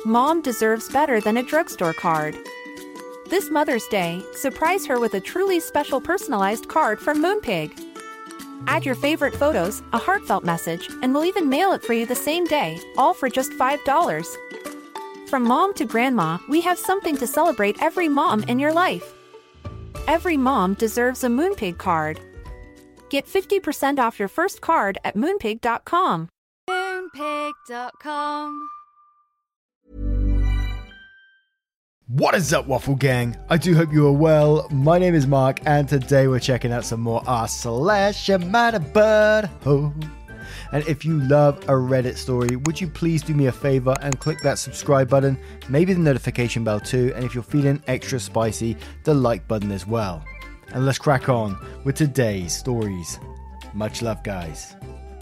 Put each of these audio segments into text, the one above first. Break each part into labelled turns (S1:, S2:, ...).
S1: Mom deserves better than a drugstore card. This Mother's Day, surprise her with a truly special personalized card from Moonpig. Add your favorite photos, a heartfelt message, and we'll even mail it for you the same day, all for just $5. From mom to grandma, we have something to celebrate every mom in your life. Every mom deserves a Moonpig card. Get 50% off your first card at moonpig.com.
S2: Moonpig.com.
S3: What is up, Waffle Gang? I do hope you are well. My name is Mark, and today we're checking out some more r/Butthole. And if you love a Reddit story, would you please do me a favor and click that subscribe button, maybe the notification bell too, and if you're feeling extra spicy, the like button as well. And let's crack on with today's stories. Much love, guys.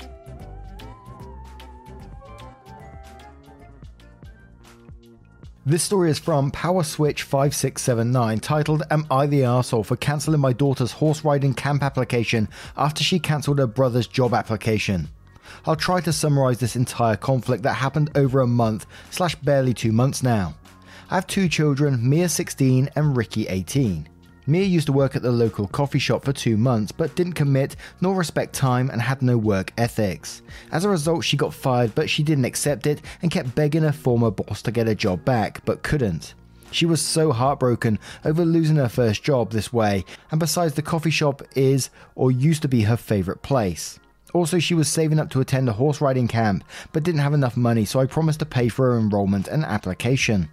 S3: This story is from PowerSwitch5679, titled, "Am I the Arsehole for cancelling my daughter's horse riding camp application after she cancelled her brother's job application?" I'll try to summarise this entire conflict that happened over a month / barely 2 months now. I have 2 children, Mia 16 and Ricky 18. Mia used to work at the local coffee shop for 2 months, but didn't commit nor respect time and had no work ethics. As a result, she got fired, but she didn't accept it and kept begging her former boss to get her job back, but couldn't. She was so heartbroken over losing her first job this way, and besides, the coffee shop is or used to be her favourite place. Also, she was saving up to attend a horse riding camp, but didn't have enough money, so I promised to pay for her enrollment and application.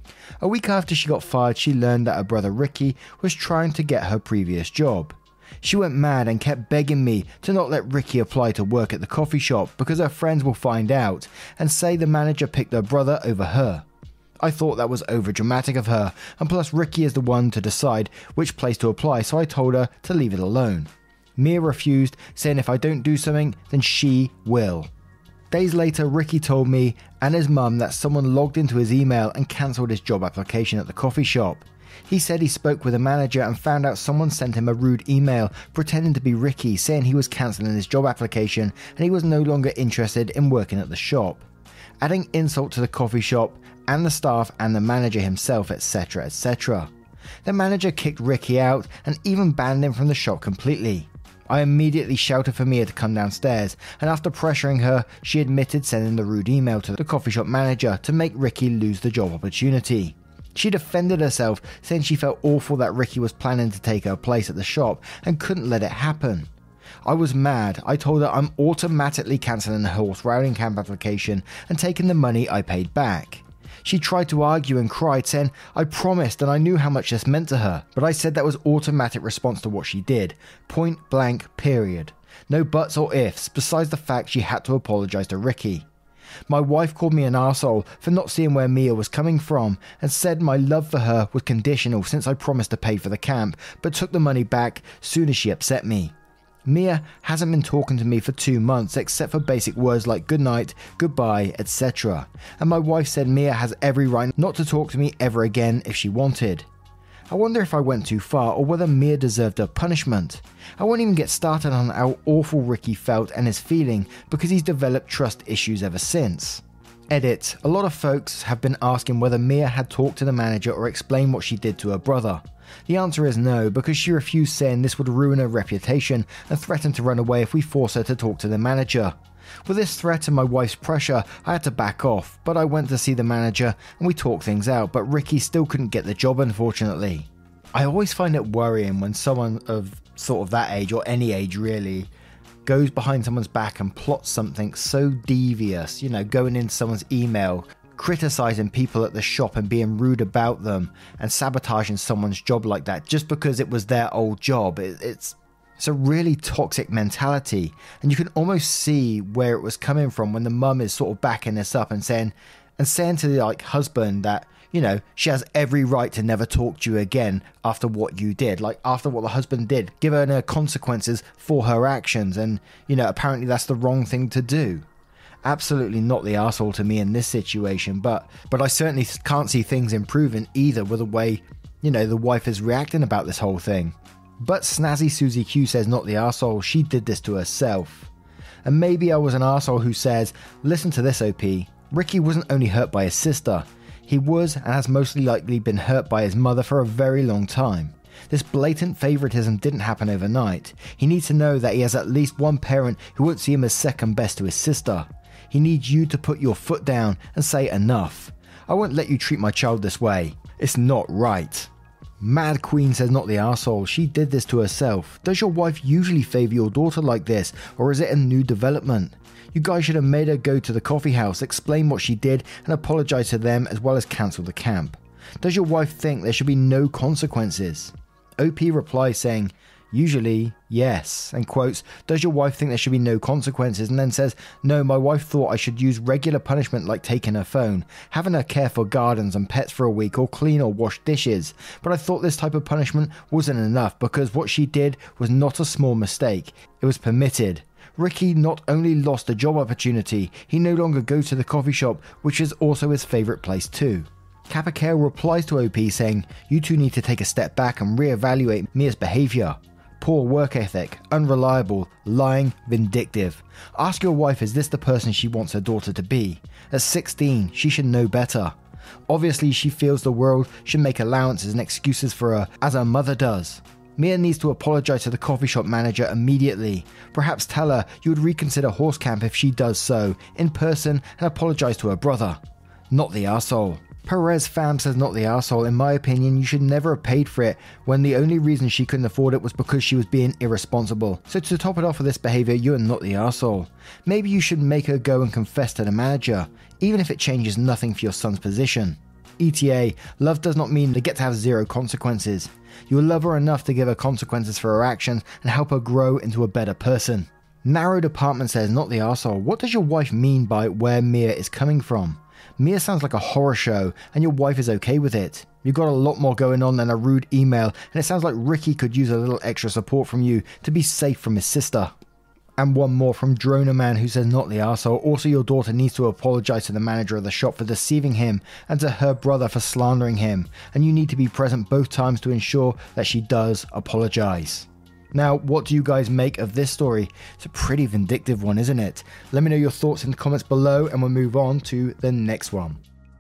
S3: A week after she got fired, she learned that her brother Ricky was trying to get her previous job. She went mad and kept begging me to not let Ricky apply to work at the coffee shop because her friends will find out and say the manager picked her brother over her. I thought that was overdramatic of her, and plus Ricky is the one to decide which place to apply, so I told her to leave it alone. Mia refused, saying if I don't do something, then she will. Days later, Ricky told me and his mum that someone logged into his email and cancelled his job application at the coffee shop. He said he spoke with a manager and found out someone sent him a rude email pretending to be Ricky, saying he was cancelling his job application and he was no longer interested in working at the shop. Adding insult to the coffee shop and the staff and the manager himself, etc, etc. The manager kicked Ricky out and even banned him from the shop completely. I immediately shouted for Mia to come downstairs, and after pressuring her, she admitted sending the rude email to the coffee shop manager to make Ricky lose the job opportunity. She defended herself, saying she felt awful that Ricky was planning to take her place at the shop and couldn't let it happen. I was mad. I told her I'm automatically cancelling the horse riding camp application and taking the money I paid back. She tried to argue and cried, saying I promised and I knew how much this meant to her, but I said that was automatic response to what she did. Point blank, period. No buts or ifs, besides the fact she had to apologise to Ricky. My wife called me an arsehole for not seeing where Mia was coming from and said my love for her was conditional since I promised to pay for the camp, but took the money back soon as she upset me. Mia hasn't been talking to me for 2 months except for basic words like good night, goodbye, etc. And my wife said Mia has every right not to talk to me ever again if she wanted. I wonder if I went too far or whether Mia deserved a punishment. I won't even get started on how awful Ricky felt and is feeling because he's developed trust issues ever since. Edit. A lot of folks have been asking whether Mia had talked to the manager or explained what she did to her brother. The answer is no, because she refused, saying this would ruin her reputation and threatened to run away if we force her to talk to the manager. With this threat and my wife's pressure, I had to back off, but I went to see the manager and we talked things out, but Ricky still couldn't get the job, unfortunately. I always find it worrying when someone of sort of that age, or any age really, goes behind someone's back and plots something so devious, going into someone's email, criticising people at the shop and being rude about them and sabotaging someone's job like that just because it was their old job. It's a really toxic mentality, and you can almost see where it was coming from when the mum is sort of backing this up and saying to the husband that she has every right to never talk to you again after what you did, after what the husband did, given her consequences for her actions, and apparently that's the wrong thing to do. Absolutely not the arsehole to me in this situation, but I certainly can't see things improving either with the way, the wife is reacting about this whole thing. But Snazzy Susie Q says not the arsehole, she did this to herself. And maybe I was an arsehole who says, listen to this OP, Ricky wasn't only hurt by his sister, he was and has mostly likely been hurt by his mother for a very long time. This blatant favoritism didn't happen overnight. He needs to know that he has at least one parent who won't see him as second best to his sister. He needs you to put your foot down and say enough. I won't let you treat my child this way. It's not right. Mad Queen says not the arsehole, she did this to herself. Does your wife usually favour your daughter like this, or is it a new development? You guys should have made her go to the coffee house, explain what she did and apologise to them as well as cancel the camp. Does your wife think there should be no consequences? OP replies saying, usually, yes, and quotes, does your wife think there should be no consequences? And then says, no, my wife thought I should use regular punishment like taking her phone, having her care for gardens and pets for a week, or clean or wash dishes. But I thought this type of punishment wasn't enough because what she did was not a small mistake. It was permitted. Ricky not only lost a job opportunity, he no longer goes to the coffee shop, which is also his favourite place too. Capicale replies to OP saying, you two need to take a step back and reevaluate Mia's behaviour. Poor work ethic, unreliable, lying, vindictive. Ask your wife, is this the person she wants her daughter to be? At 16, she should know better. Obviously, she feels the world should make allowances and excuses for her, as her mother does. Mia needs to apologise to the coffee shop manager immediately. Perhaps tell her you would reconsider horse camp if she does so, in person, and apologise to her brother. Not the arsehole. Perez Fam says not the arsehole. In my opinion, you should never have paid for it when the only reason she couldn't afford it was because she was being irresponsible. So to top it off with this behaviour, you are not the arsehole. Maybe you should make her go and confess to the manager, even if it changes nothing for your son's position. ETA, love does not mean they get to have zero consequences. You will love her enough to give her consequences for her actions and help her grow into a better person. Narrow Department says not the arsehole. What does your wife mean by where Mia is coming from? Mia sounds like a horror show and your wife is okay with it. You've got a lot more going on than a rude email, and it sounds like Ricky could use a little extra support from you to be safe from his sister. And one more from Droner Man who says not the arsehole. Also, your daughter needs to apologise to the manager of the shop for deceiving him and to her brother for slandering him, and you need to be present both times to ensure that she does apologise. Now, what do you guys make of this story? It's a pretty vindictive one, isn't it? Let me know your thoughts in the comments below and we'll move on to the next one.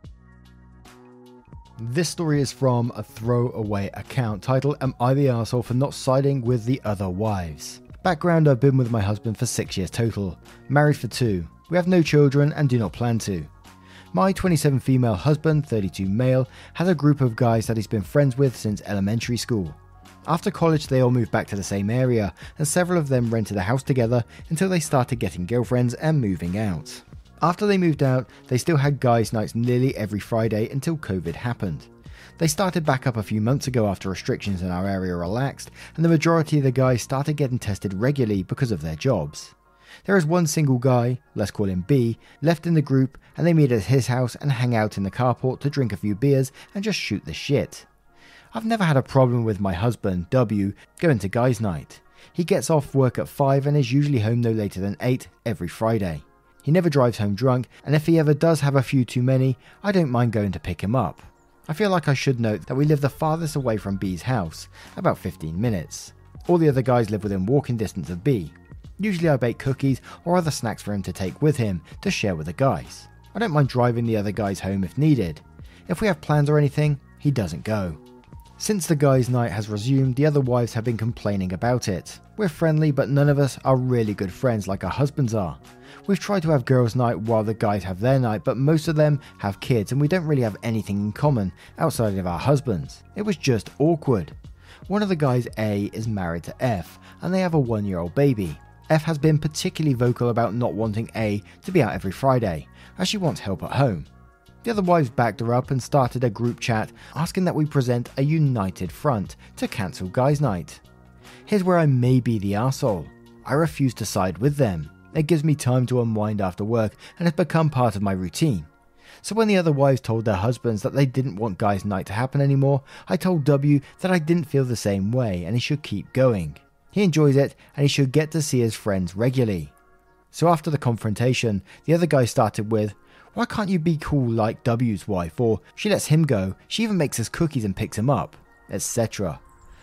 S3: This story is from a throwaway account titled, Am I the Arsehole for Not Siding with the Other Wives? Background, I've been with my husband for 6 years total, married for 2. We have no children and do not plan to. My 27 female husband, 32 male, has a group of guys that he's been friends with since elementary school. After college, they all moved back to the same area, and several of them rented a house together until they started getting girlfriends and moving out. After they moved out, they still had guys' nights nearly every Friday until COVID happened. They started back up a few months ago after restrictions in our area relaxed, and the majority of the guys started getting tested regularly because of their jobs. There is one single guy, let's call him B, left in the group, and they meet at his house and hang out in the carport to drink a few beers and just shoot the shit. I've never had a problem with my husband, W, going to guys' night. He gets off work at 5 and is usually home no later than 8 every Friday. He never drives home drunk, and if he ever does have a few too many, I don't mind going to pick him up. I feel like I should note that we live the farthest away from B's house, about 15 minutes. All the other guys live within walking distance of B. Usually I bake cookies or other snacks for him to take with him to share with the guys. I don't mind driving the other guys home if needed. If we have plans or anything, he doesn't go. Since the guys' night has resumed, the other wives have been complaining about it. We're friendly, but none of us are really good friends like our husbands are. We've tried to have girls' night while the guys have their night, but most of them have kids and we don't really have anything in common outside of our husbands. It was just awkward. One of the guys, A, is married to F, and they have a 1-year-old baby. F has been particularly vocal about not wanting A to be out every Friday, as she wants help at home. The other wives backed her up and started a group chat asking that we present a united front to cancel guys' night. Here's where I may be the arsehole. I refuse to side with them. It gives me time to unwind after work and has become part of my routine. So when the other wives told their husbands that they didn't want guys' night to happen anymore, I told W that I didn't feel the same way and he should keep going. He enjoys it and he should get to see his friends regularly. So after the confrontation, the other guy started with, "Why can't you be cool like W's wife?" or "She lets him go, she even makes us cookies and picks him up," etc.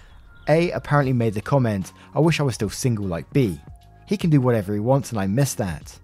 S3: A apparently made the comment, "I wish I was still single like B. He can do whatever he wants and I miss that."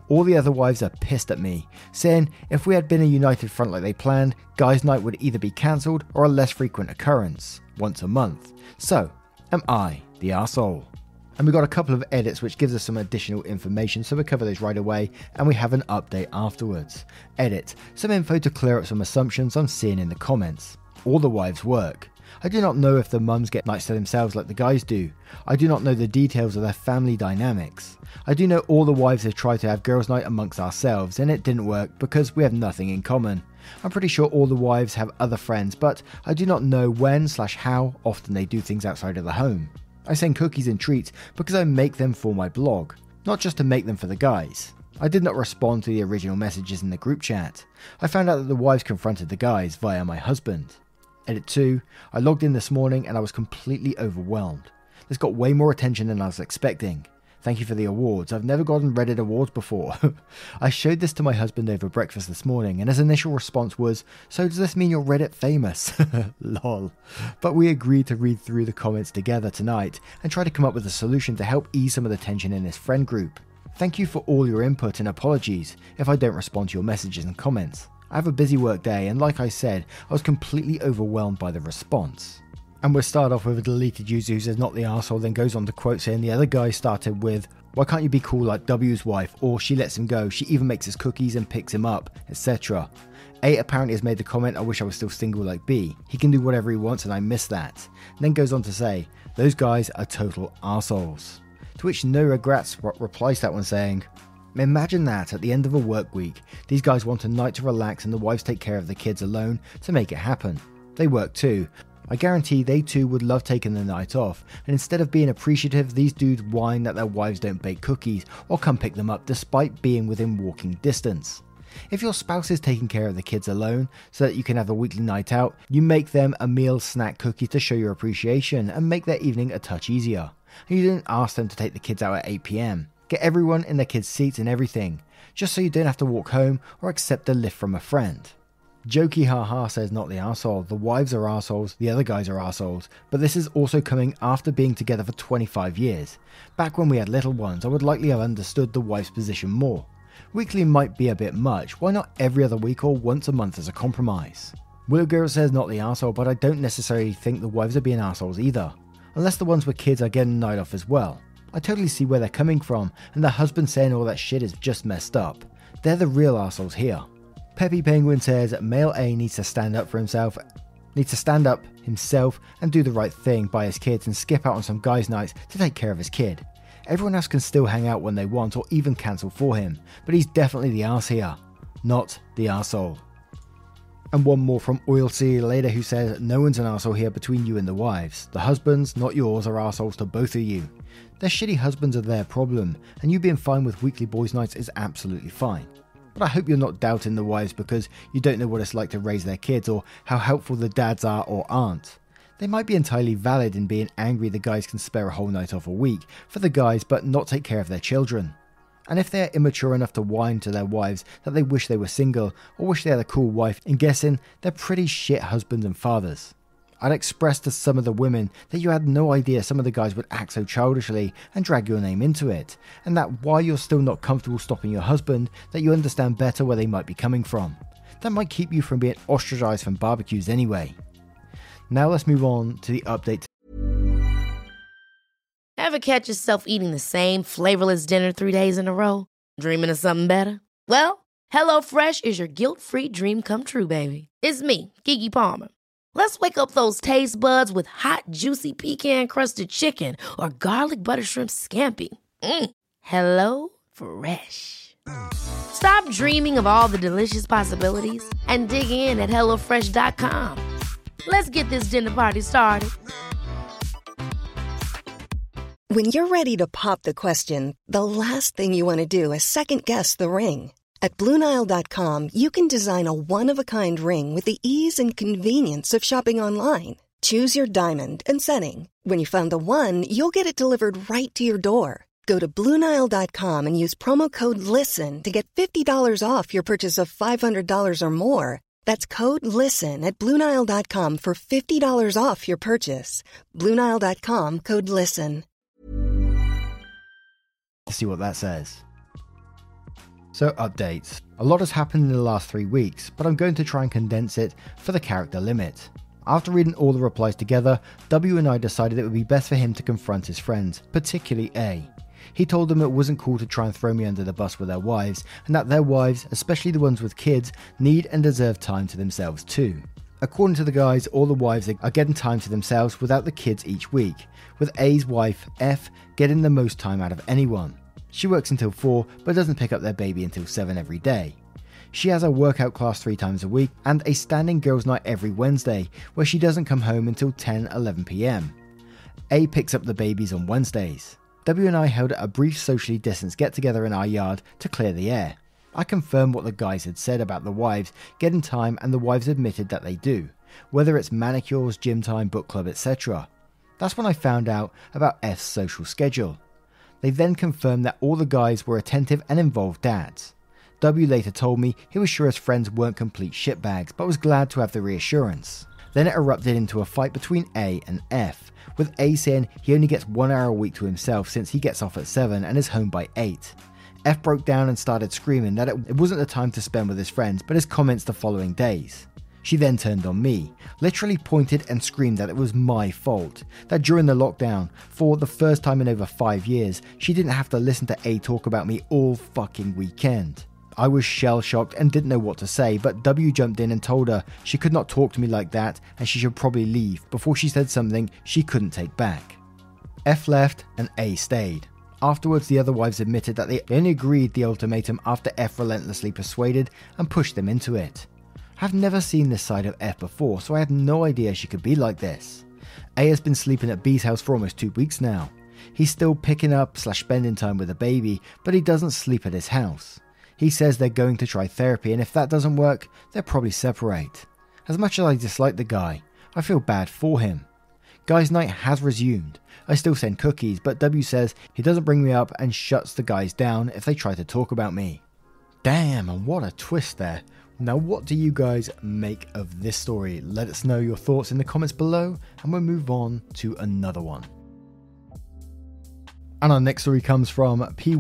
S3: All the other wives are pissed at me, saying if we had been a united front like they planned, guys' night would either be cancelled or a less frequent occurrence, once a month. So, am I the arsehole? And we got a couple of edits which gives us some additional information, so we'll cover those right away, and we have an update afterwards. Edit: some info to clear up some assumptions I'm seeing in the comments. All the wives work. I do not know if the mums get nights to themselves like the guys do. I do not know the details of their family dynamics. I do know all the wives have tried to have girls' night amongst ourselves, and it didn't work because we have nothing in common. I'm pretty sure all the wives have other friends, but I do not know when/how often they do things outside of the home. I send cookies and treats because I make them for my blog, not just to make them for the guys. I did not respond to the original messages in the group chat. I found out that the wives confronted the guys via my husband. Edit 2, I logged in this morning and I was completely overwhelmed. This got way more attention than I was expecting. Thank you for the awards. I've never gotten Reddit awards before. I showed this to my husband over breakfast this morning, and his initial response was, "So does this mean you're Reddit famous?" Lol. But we agreed to read through the comments together tonight and try to come up with a solution to help ease some of the tension in this friend group. Thank you for all your input and apologies if I don't respond to your messages and comments. I have a busy work day, and like I said, I was completely overwhelmed by the response. And we'll start off with a deleted user who says not the arsehole, then goes on to quote saying the other guy started with, "Why can't you be cool like W's wife?" or "She lets him go, she even makes his cookies and picks him up," etc. A apparently has made the comment, "I wish I was still single like B. He can do whatever he wants and I miss that." And then goes on to say, "Those guys are total arseholes." To which No Regrets replies to that one saying, "Imagine that at the end of a work week, these guys want a night to relax and the wives take care of the kids alone to make it happen. They work too. I guarantee they too would love taking the night off, and instead of being appreciative, these dudes whine that their wives don't bake cookies or come pick them up despite being within walking distance. If your spouse is taking care of the kids alone so that you can have a weekly night out, you make them a meal snack cookie to show your appreciation and make their evening a touch easier. And you don't ask them to take the kids out at 8 PM. Get everyone in their kids' seats and everything, just so you don't have to walk home or accept a lift from a friend." Jokey haha says not the arsehole, the wives are arseholes, the other guys are arseholes, but this is also coming after being together for 25 years. Back when we had little ones, I would likely have understood the wife's position more. Weekly might be a bit much, why not every other week or once a month as a compromise? Willow Girl says not the arsehole, but I don't necessarily think the wives are being arseholes either, unless the ones with kids are getting a night off as well. I totally see where they're coming from, and the husband saying all that shit is just messed up. They're the real arseholes here. Peppy Penguin says male A needs to stand up himself and do the right thing by his kids and skip out on some guys' nights to take care of his kid. Everyone else can still hang out when they want or even cancel for him, but he's definitely the arse here, not the arsehole. And one more from Oil See Later who says no one's an arsehole here between you and the wives. The husbands, not yours, are arseholes to both of you. Their shitty husbands are their problem, and you being fine with weekly boys' nights is absolutely fine. But I hope you're not doubting the wives because you don't know what it's like to raise their kids or how helpful the dads are or aren't. They might be entirely valid in being angry the guys can spare a whole night off a week for the guys but not take care of their children. And if they're immature enough to whine to their wives that they wish they were single or wish they had a cool wife, I'm guessing they're pretty shit husbands and fathers. I'd express to some of the women that you had no idea some of the guys would act so childishly and drag your name into it, and that while you're still not comfortable stopping your husband, that you understand better where they might be coming from. That might keep you from being ostracized from barbecues anyway. Now let's move on to the update.
S2: Ever catch yourself eating the same flavorless dinner 3 days in a row? Dreaming of something better? Well, HelloFresh is your guilt-free dream come true, baby. It's me, Keke Palmer. Let's wake up those taste buds with hot, juicy pecan-crusted chicken or garlic butter shrimp scampi. Hello Fresh. Stop dreaming of all the delicious possibilities and dig in at HelloFresh.com. Let's get this dinner party started.
S4: When you're ready to pop the question, the last thing you want to do is second-guess the ring. At BlueNile.com, you can design a one-of-a-kind ring with the ease and convenience of shopping online. Choose your diamond and setting. When you find the one, you'll get it delivered right to your door. Go to BlueNile.com and use promo code LISTEN to get $50 off your purchase of $500 or more. That's code LISTEN at BlueNile.com for $50 off your purchase. BlueNile.com, code LISTEN.
S3: See what that says. So updates. A lot has happened in the last 3 weeks, but I'm going to try and condense it for the character limit. After reading all the replies together, W and I decided it would be best for him to confront his friends, particularly A. He told them it wasn't cool to try and throw me under the bus with their wives, and that their wives, especially the ones with kids, need and deserve time to themselves too. According to the guys, all the wives are getting time to themselves without the kids each week, with A's wife, F, getting the most time out of anyone. She works until 4, but doesn't pick up their baby until 7 every day. She has a workout class 3 times a week and a standing girls' night every Wednesday, where she doesn't come home until 10-11 PM. A picks up the babies on Wednesdays. W and I held a brief socially distanced get-together in our yard to clear the air. I confirmed what the guys had said about the wives getting time, and the wives admitted that they do, whether it's manicures, gym time, book club, etc. That's when I found out about F's social schedule. They then confirmed that all the guys were attentive and involved dads. W later told me he was sure his friends weren't complete shitbags, but was glad to have the reassurance. Then it erupted into a fight between A and F, with A saying he only gets 1 hour a week to himself since he gets off at 7 and is home by 8. F broke down and started screaming that it wasn't the time to spend with his friends, but his comments the following days. She then turned on me, literally pointed and screamed that it was my fault, that during the lockdown, for the first time in over 5 years, she didn't have to listen to A talk about me all fucking weekend. I was shell-shocked and didn't know what to say, but W jumped in and told her she could not talk to me like that and she should probably leave before she said something she couldn't take back. F left and A stayed. Afterwards, the other wives admitted that they only agreed the ultimatum after F relentlessly persuaded and pushed them into it. I've never seen this side of F before, so I had no idea she could be like this. A has been sleeping at B's house for almost 2 weeks now. He's still picking up / spending time with the baby, but he doesn't sleep at his house. He says they're going to try therapy, and if that doesn't work, they'll probably separate. As much as I dislike the guy, I feel bad for him. Guys' night has resumed. I still send cookies, but W says he doesn't bring me up and shuts the guys down if they try to talk about me. Damn, and what a twist there. Now, what do you guys make of this story? Let us know your thoughts in the comments below, and we'll move on to another one. And our next story comes from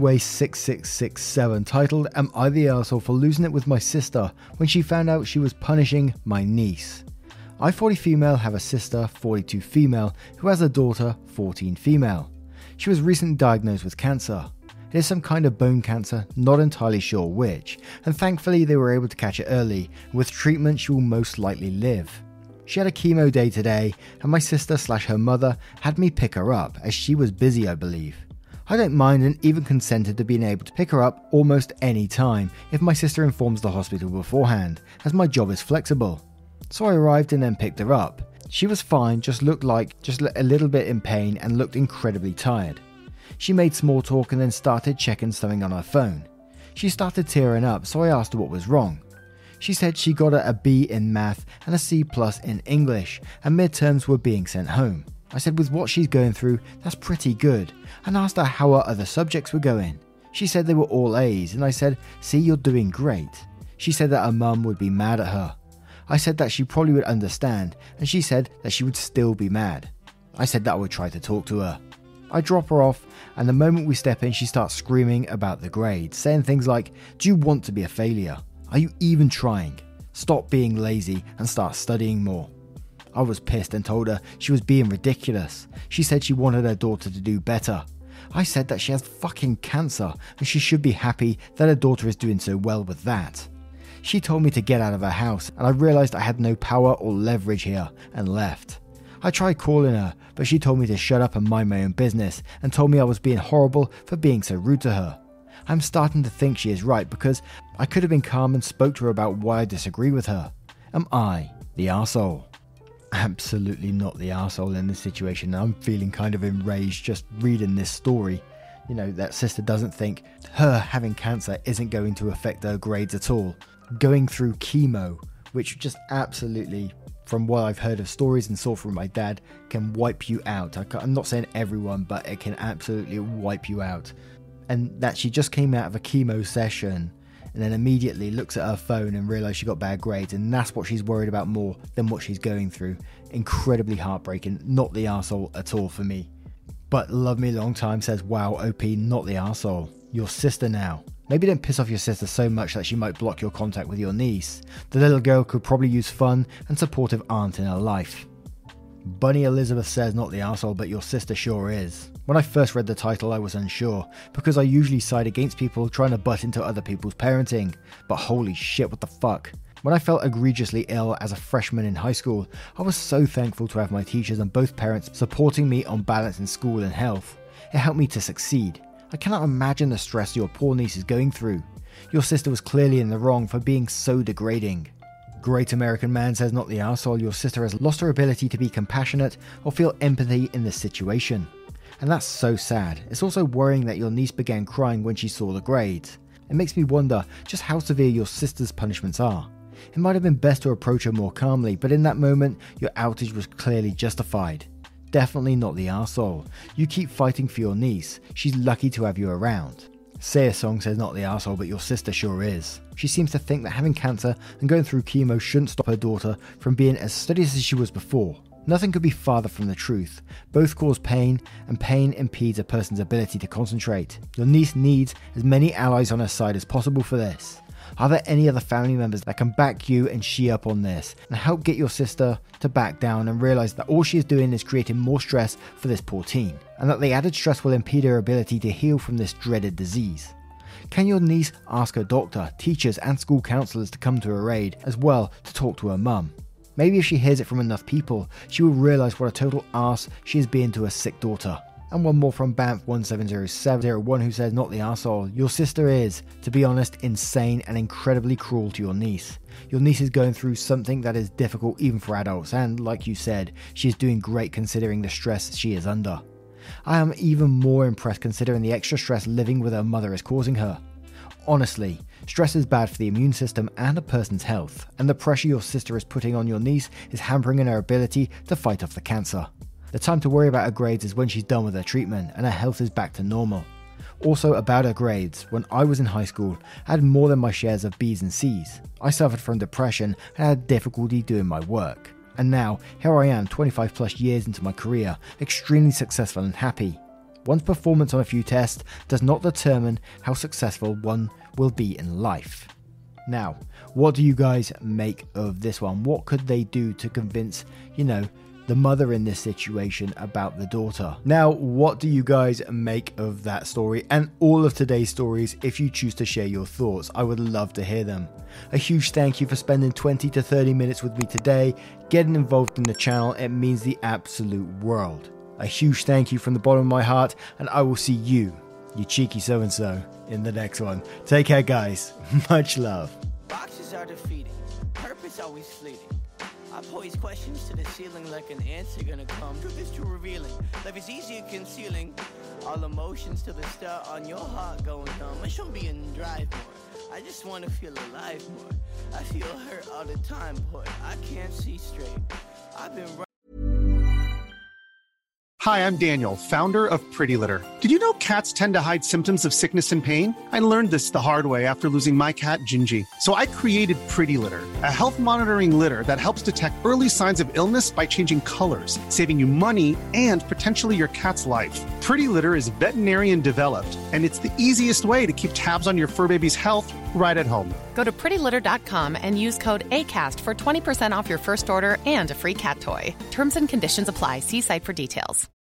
S3: Pway6667, titled, "Am I the arsehole for losing it with my sister when she found out she was punishing my niece? I, 40 female, have a sister, 42 female, who has a daughter, 14 female. She was recently diagnosed with cancer. It is some kind of bone cancer, not entirely sure which, and thankfully they were able to catch it early. With treatment she will most likely live. She had a chemo day today, and my sister / her mother had me pick her up, as she was busy, I believe. I don't mind and even consented to being able to pick her up almost any time if my sister informs the hospital beforehand, as my job is flexible. So I arrived and then picked her up. She was fine, just looked a little bit in pain and looked incredibly tired. She made small talk and then started checking something on her phone. She started tearing up, so I asked her what was wrong. She said she got a B in math and a C+ in English, and midterms were being sent home. I said with what she's going through, that's pretty good, and asked her how her other subjects were going. She said they were all A's, and I said, see, you're doing great. She said that her mum would be mad at her. I said that she probably would understand, and she said that she would still be mad. I said that I would try to talk to her. I drop her off, and the moment we step in, she starts screaming about the grades, saying things like, do you want to be a failure? Are you even trying? Stop being lazy and start studying more. I was pissed and told her she was being ridiculous. She said she wanted her daughter to do better. I said that she has fucking cancer and she should be happy that her daughter is doing so well with that. She told me to get out of her house, and I realised I had no power or leverage here and left. I tried calling her, but she told me to shut up and mind my own business and told me I was being horrible for being so rude to her. I'm starting to think she is right, because I could have been calm and spoke to her about why I disagree with her. Am I the arsehole? Absolutely not the arsehole in this situation. I'm feeling kind of enraged just reading this story. You know, that sister doesn't think her having cancer isn't going to affect her grades at all. Going through chemo, which just absolutely, from what I've heard of stories and saw from my dad, can wipe you out. I'm not saying everyone, but it can absolutely wipe you out. And that she just came out of a chemo session and then immediately looks at her phone and realised she got bad grades, and that's what she's worried about more than what she's going through. Incredibly heartbreaking. Not the arsehole at all for me. But Love Me Long Time says, wow, OP, not the arsehole. Your sister now. Maybe don't piss off your sister so much that she might block your contact with your niece. The little girl could probably use fun and supportive aunt in her life. Bunny Elizabeth says, not the arsehole, but your sister sure is. When I first read the title, I was unsure, because I usually side against people trying to butt into other people's parenting. But holy shit, what the fuck. When I felt egregiously ill as a freshman in high school, I was so thankful to have my teachers and both parents supporting me on balance in school and health. It helped me to succeed. I cannot imagine the stress your poor niece is going through. Your sister was clearly in the wrong for being so degrading. Great American Man says, not the arsehole, your sister has lost her ability to be compassionate or feel empathy in this situation. And that's so sad. It's also worrying that your niece began crying when she saw the grades. It makes me wonder just how severe your sister's punishments are. It might have been best to approach her more calmly, but in that moment, your outage was clearly justified. Definitely not the arsehole. You keep fighting for your niece. She's lucky to have you around. Say a Song says, not the arsehole, but your sister sure is. She seems to think that having cancer and going through chemo shouldn't stop her daughter from being as studious as she was before. Nothing could be farther from the truth. Both cause pain, and pain impedes a person's ability to concentrate. Your niece needs as many allies on her side as possible for this. Are there any other family members that can back you and she up on this and help get your sister to back down and realize that all she is doing is creating more stress for this poor teen, and that the added stress will impede her ability to heal from this dreaded disease? Can your niece ask her doctor, teachers and school counsellors to come to her aid as well to talk to her mum? Maybe if she hears it from enough people, she will realise what a total arse she is being to her sick daughter. And one more from Banff170701 who says, not the arsehole, your sister is, to be honest, insane and incredibly cruel to your niece. Your niece is going through something that is difficult even for adults, and like you said, she is doing great considering the stress she is under. I am even more impressed considering the extra stress living with her mother is causing her. Honestly, stress is bad for the immune system and a person's health, and the pressure your sister is putting on your niece is hampering her ability to fight off the cancer. The time to worry about her grades is when she's done with her treatment and her health is back to normal. Also about her grades, when I was in high school, I had more than my shares of B's and C's. I suffered from depression and had difficulty doing my work. And now, here I am 25 plus years into my career, extremely successful and happy. One's performance on a few tests does not determine how successful one will be in life. Now, what do you guys make of this one? What could they do to convince, the mother in this situation about the daughter? Now, what do you guys make of that story and all of today's stories? If you choose to share your thoughts, I would love to hear them. A huge thank you for spending 20 to 30 minutes with me today, getting involved in the channel. It means the absolute world. A huge thank you from the bottom of my heart, and I will see you cheeky so-and-so, in the next one. Take care, guys. Much love.
S5: Boxes are defeating, purpose always fleeting. I pose questions to the ceiling like an answer gonna come. Truth is too revealing, life is easier concealing. All emotions till the start on your heart going numb. I shouldn't be in drive more, I just wanna feel alive more. I feel hurt all the time, but I can't see straight. I've been
S6: Hi, I'm Daniel, founder of Pretty Litter. Did you know cats tend to hide symptoms of sickness and pain? I learned this the hard way after losing my cat, Gingy. So I created Pretty Litter, a health monitoring litter that helps detect early signs of illness by changing colors, saving you money and potentially your cat's life. Pretty Litter is veterinarian developed, and it's the easiest way to keep tabs on your fur baby's health right at home.
S7: Go to prettylitter.com and use code ACAST for 20% off your first order and a free cat toy. Terms and conditions apply. See site for details.